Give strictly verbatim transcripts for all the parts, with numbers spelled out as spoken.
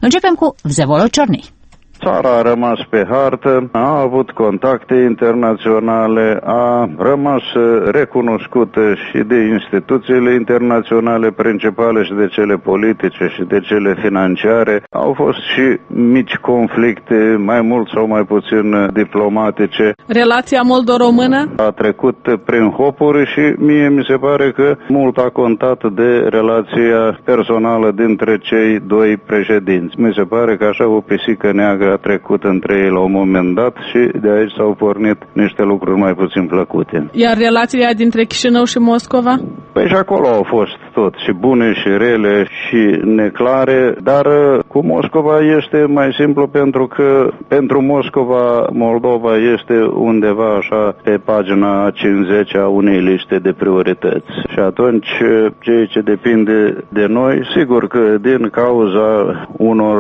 Începem cu Vsevolod Ciornei. Țara a rămas pe hartă, a avut contacte internaționale, a rămas recunoscută și de instituțiile internaționale principale și de cele politice și de cele financiare. Au fost și mici conflicte, mai mult sau mai puțin diplomatice. Relația moldo-română? A trecut prin hopuri și mie mi se pare că mult a contat de relația personală dintre cei doi președinți. Mi se pare că așa o pisică neagră a trecut între ei la un moment dat și de aici s-au pornit niște lucruri mai puțin plăcute. Iar relația dintre Chișinău și Moscova? Păi și acolo au fost tot, și bune și rele și neclare, dar cu Moscova este mai simplu pentru că pentru Moscova, Moldova este undeva așa pe pagina cincizeci a unei liste de priorități. Și atunci ceea ce depinde de noi, sigur că din cauza unor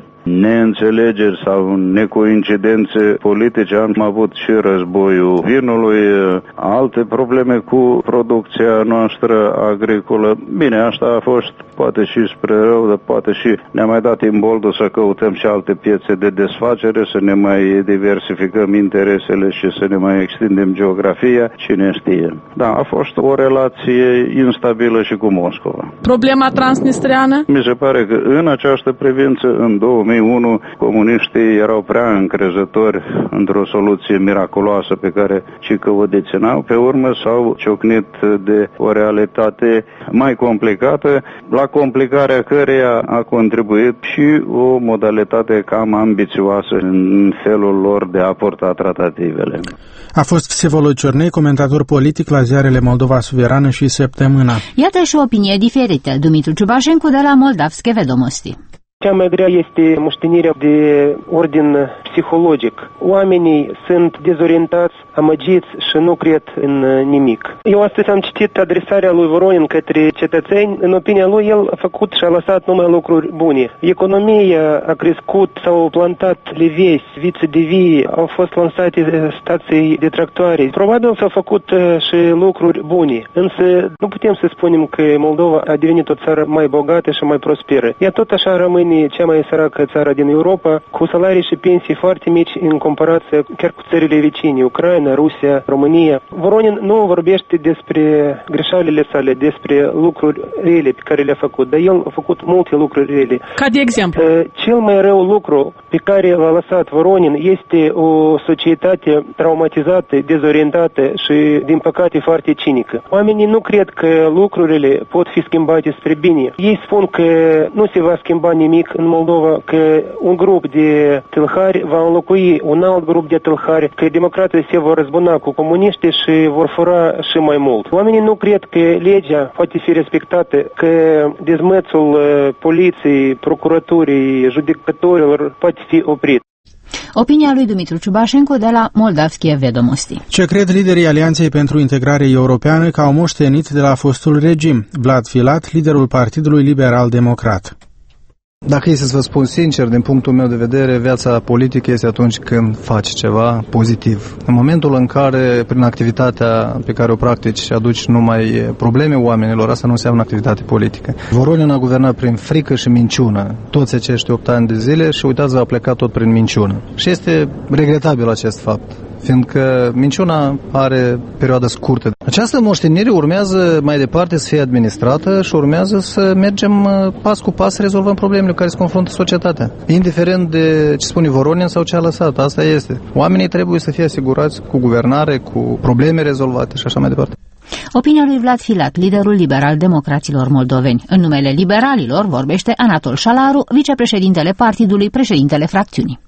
neînțelegeri sau necoincidențe politice am avut și războiul vinului, alte probleme cu producția noastră agricolă. Bine, asta a fost poate și spre rău, dar poate și ne-a mai dat imboldul să căutăm și alte piețe de desfacere, să ne mai diversificăm interesele și să ne mai extindem geografia, cine știe. Da, a fost o relație instabilă și cu Moscova. Problema transnistreană? Mi se pare că în această privință, în două mii unu, comuniștii erau prea încrezători într-o soluție miraculoasă pe care și că o deținau. Pe urmă s-au ciocnit de o realitate mai complicată, la complicarea căreia a contribuit și o modalitate cam ambițioasă în felul lor de a porta tratativele. A fost Vsevolod Ciornei, comentator politic la ziarele Moldova Suverană și Săptămâna. Iată și o opinie diferită. Dumitru Ciubașencu de la Moldavske Vedomosti. Cea mai grea este moștenirea de ordin psihologic. Oamenii sunt dezorientați, amăgiți și nu cred în nimic. Eu astăzi am citit adresarea lui Voronin către cetățeni. În opinia lui, el a făcut și a lăsat numai lucruri bune. Economia a crescut, s-au plantat levezi, vițe de vie, au fost lansate stații de tractoare. Probabil s-au făcut și lucruri bune. Însă nu putem să spunem că Moldova a devenit o țară mai bogată și mai prosperă. Ea tot așa rămâne cea mai săracă țară din Europa, cu salarii și pensii foarte mici în comparație chiar cu țările vecine, Ucraina, Rusia, România. Voronin nu vorbește despre greșelile sale, despre lucruri rele pe care le-a făcut, dar el a făcut multe lucruri rele. Ca de exemplu? Cel mai rău lucru pe care l-a lăsat Voronin este o societate traumatizată, dezorientată și, din păcate, foarte cinică. Oamenii nu cred că lucrurile pot fi schimbate spre bine. Ei spun că nu se va schimba nimic în Moldova, că un grup de tâlhari va înlocui un alt grup de tâlhari, că democrații se vor răzbuna cu comuniștii și vor fura și mai mult. Oamenii nu cred că legea poate fi respectată, că dezmățul poliției, procuraturii, judecătorilor poate fi oprit. Opinia lui Dumitru Ciubașencu de la Moldavske Vedomosti. Ce cred liderii Alianței pentru Integrare Europeană că au moștenit de la fostul regim? Vlad Filat, liderul Partidului Liberal Democrat. Dacă e să vă spun sincer, din punctul meu de vedere, viața politică este atunci când faci ceva pozitiv. În momentul în care, prin activitatea pe care o practici, aduci numai probleme oamenilor, asta nu înseamnă activitate politică. Voronin a guvernat prin frică și minciună toți acești opt ani de zile și uitați, a plecat tot prin minciună. Și este regretabil acest fapt, fiindcă minciuna are perioadă scurtă. Această moștenire urmează mai departe să fie administrată și urmează să mergem pas cu pas să rezolvăm problemele cu care se confruntă societatea. Indiferent de ce spune Voronin sau ce a lăsat, asta este. Oamenii trebuie să fie asigurați cu guvernare, cu probleme rezolvate și așa mai departe. Opinia lui Vlad Filat, liderul liberal-democraților moldoveni. În numele liberalilor vorbește Anatol Șalaru, vicepreședintele partidului, președintele fracțiunii.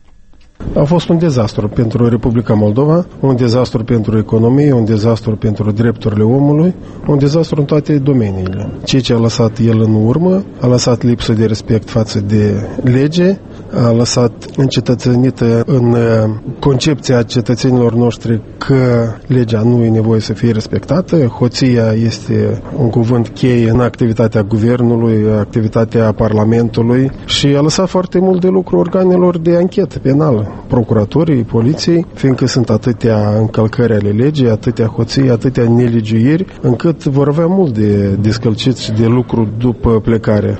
A fost un dezastru pentru Republica Moldova, un dezastru pentru economie, un dezastru pentru drepturile omului, un dezastru în toate domeniile. Ceea ce a lăsat el în urmă, a lăsat lipsă de respect față de lege, a lăsat încetățenită în concepția cetățenilor noștri că legea nu e nevoie să fie respectată. Hoția este un cuvânt cheie în activitatea guvernului, activitatea Parlamentului și a lăsat foarte mult de lucru organelor de anchetă penală, procuratorii, poliției, fiindcă sunt atâtea încălcări ale legii, atâtea hoții, atâtea nelegiuiri, încât vor avea mult de descălcit și de lucru după plecare.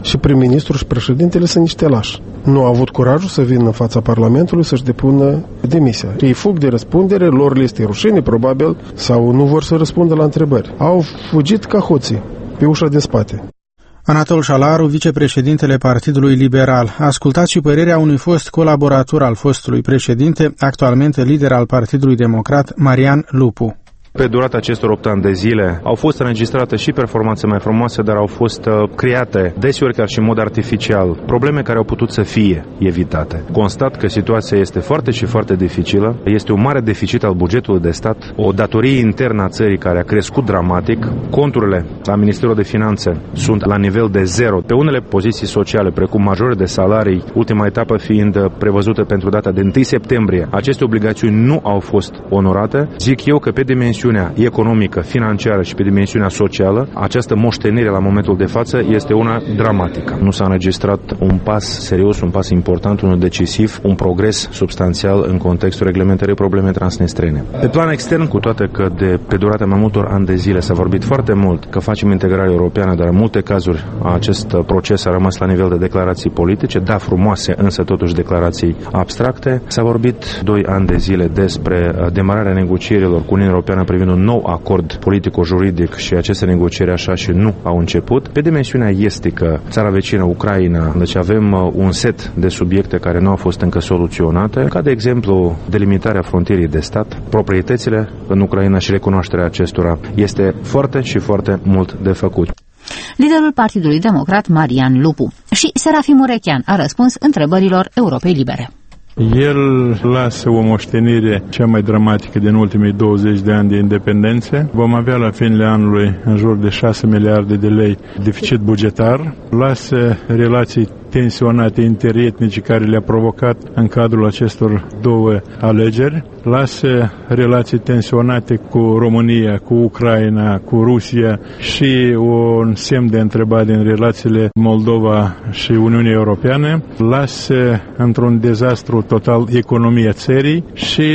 și prim-ministrul și președintele sunt niște lași. Nu au avut curajul să vină în fața Parlamentului să-și depună demisia. Ei fug de răspundere, lor le este rușine, probabil, sau nu vor să răspundă la întrebări. Au fugit ca hoții, pe ușa din spate. Anatol Șalaru, vicepreședintele Partidului Liberal. Ascultați și părerea unui fost colaborator al fostului președinte, actualmente lider al Partidului Democrat, Marian Lupu. Pe durata acestor opt ani de zile au fost înregistrate și performanțe mai frumoase, dar au fost uh, create deseori chiar și în mod artificial probleme care au putut să fie evitate. Constat că situația este foarte și foarte dificilă, este un mare deficit al bugetului de stat, o datorie internă a țării care a crescut dramatic, conturile la Ministerul de Finanțe sunt la nivel de zero, pe unele poziții sociale, precum majore de salarii, ultima etapă fiind prevăzută pentru data de întâi septembrie. Aceste obligațiuni nu au fost onorate. Zic eu că pe dimensiune economică, financiară și pe dimensiunea socială, această moștenire la momentul de față este una dramatică. Nu s-a înregistrat un pas serios, un pas important, unul decisiv, un progres substanțial în contextul reglementării problemei transnistrene. Pe plan extern, cu toate că de pe durata mai multor ani de zile s-a vorbit foarte mult că facem integrare europeană, dar în multe cazuri acest proces a rămas la nivel de declarații politice, da, frumoase, însă totuși declarații abstracte. S-a vorbit doi ani de zile despre demararea negocierilor cu Uniunea Europeană privind un nou acord politico-juridic și aceste negocieri așa și nu au început. Pe dimensiunea estică, țara vecină, Ucraina, deci avem un set de subiecte care nu au fost încă soluționate, ca de exemplu delimitarea frontierii de stat, proprietățile în Ucraina și recunoașterea acestora. Este foarte și foarte mult de făcut. Liderul Partidului Democrat, Marian Lupu. Și Serafim Urechean a răspuns întrebărilor Europei Libere. El lasă o moștenire cea mai dramatică din ultimii douăzeci de ani de independență. Vom avea la finele anului în jur de șase miliarde de lei deficit bugetar. Lasă relații tensionate interetnice care le-a provocat în cadrul acestor două alegeri. Lasă relații tensionate cu România, cu Ucraina, cu Rusia și un semn de întrebare din relațiile Moldova și Uniunea Europeană. Lasă într-un dezastru total economia țării și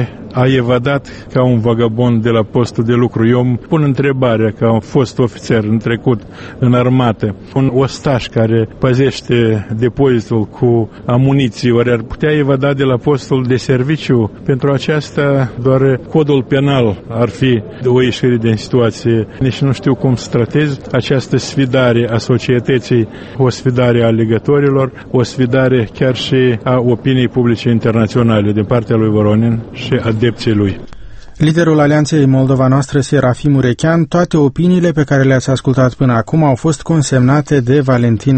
a evadat ca un vagabond de la postul de lucru. Eu îmi pun întrebarea, ca un fost ofițer în trecut în armată, un ostaș care păzește depozitul cu amuniții, ori ar putea evada de la postul de serviciu? Pentru aceasta doar codul penal ar fi o ieșire din situație. Nici nu știu cum să tratez această sfidare a societății, o sfidare a alegătorilor, o sfidare chiar și a opiniei publice internaționale din partea lui Voronin și a adepții lui. Liderul Alianței Moldova Noastră, Serafim Urechean, toate opiniile pe care le-ați ascultat până acum au fost consemnate de Valentin